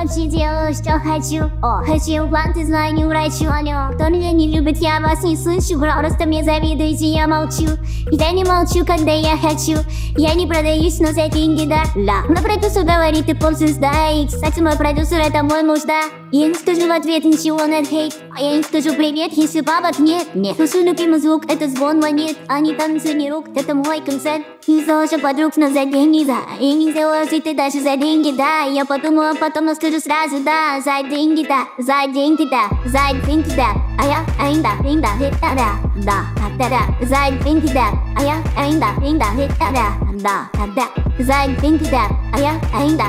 ночи делаю, что хочу. Хочу вам, ты знаю, не врачу, алло. Кто меня не любит, я вас не слышу. Просто мне завидуете, я молчу. Я не молчу, когда я хочу. Я не продаюсь, но за деньги, да. Но продюсер говорит, ты поп-звезда. И, кстати, мой продюсер, это мой муж, да. Я не скажу в ответ ничего на хейт. А я не скажу привет, если бабок нет. Слышу любимый звук, это звон монет. А не танцевание рук, это мой концерт. Не золоша подруг, но за деньги, да. И не сделаю ты даже за деньги, да. Я подумаю, а потом скажу сразу, да. За деньги, да, за деньги, да, за деньги, да. А я ainda, да. За деньги, да. А я ainda, да. За деньги, да. А я ainda,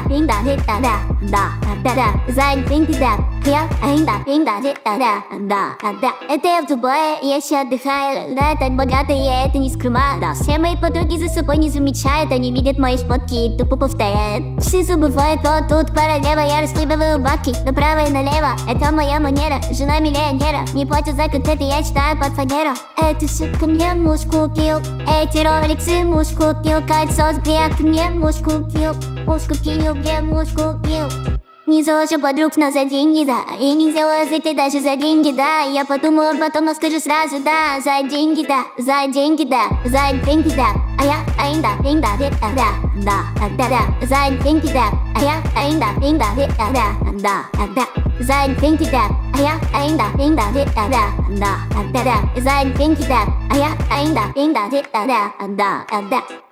да. За деньги, да. Я ainda, да. Это я в Дубае, я еще отдыхаю. Да, так богато, я это не скрываю. Да, все мои подруги за собой не замечают. Они видят мои шмотки и тупо повторяют. Все забывают, вот тут королева. Я расхлебываю бабки направо и налево. Это моя манера, жена миллионера. Не платят за концерты, я читаю под фанеру. Это все ко мне муж купил. Эти роликсы муж купил. Кольцо с грех мне муж купил. Муж купил, где муж купил. Не золоша подруг, но за деньги, да. И не сделаю ты даже за деньги, да. Я подумаю, потом скажу сразу, да. За деньги, да, за деньги, да, за деньги, да. А я ainda, да. За деньги, да. А я ainda, да. За деньги, да. А я ainda, да. За деньги, да. А я ainda, да.